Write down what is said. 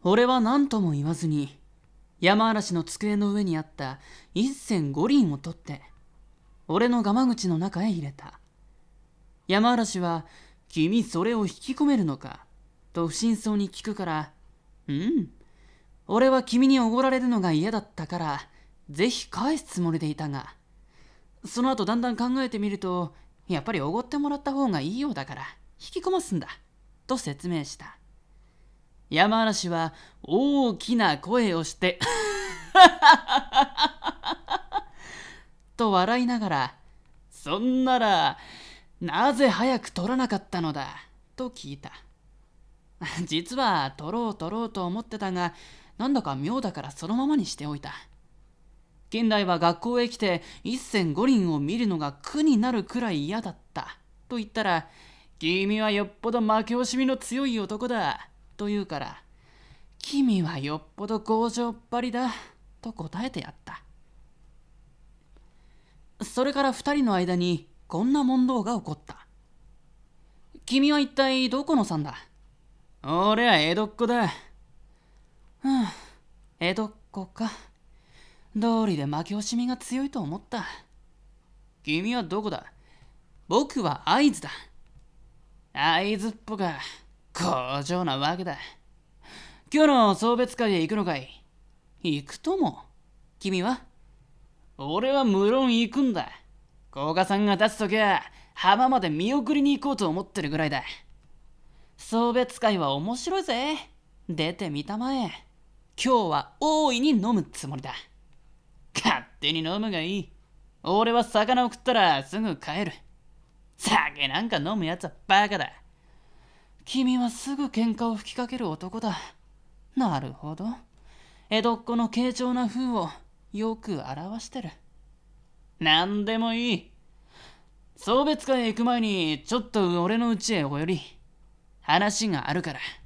俺は何とも言わずに山嵐の机の上にあった一銭五輪を取って俺のガマ口の中へ入れた。山嵐は君それを引き込めるのかと不審そうに聞くから、俺は君におごられるのが嫌だったからぜひ返すつもりでいたが、その後だんだん考えてみるとやっぱりおごってもらった方がいいようだから引き込ますんだと説明した。山嵐は大きな声をしてと笑いながら、そんならなぜ早く取らなかったのだと聞いた。実は取ろうと思ってたが、なんだか妙だからそのままにしておいた。近代は学校へ来て一銭五輪を見るのが苦になるくらい嫌だったと言ったら、君はよっぽど負け惜しみの強い男だと言うから、君はよっぽど強情っぱりだと答えてやった。それから二人の間にこんな問答が起こった。君は一体どこのさんだ？俺は江戸っ子だ。江戸っ子か。道理で負け惜しみが強いと思った。君はどこだ？僕は会津だ。会津っぽか。強情なわけだ。今日の送別会へ行くのかい？行くとも。君は？俺は無論行くんだ。古賀さんが立つときは浜まで見送りに行こうと思ってるぐらいだ。送別会は面白いぜ。出てみたまえ。今日は大いに飲むつもりだ。勝手に飲むがいい。俺は魚を食ったらすぐ帰る。酒なんか飲むやつはバカだ。君はすぐ喧嘩を吹きかける男だ。なるほど。江戸っ子の軽調な風をよく表してる。なんでもいい。送別会へ行く前にちょっと俺の家へお寄り。話があるから。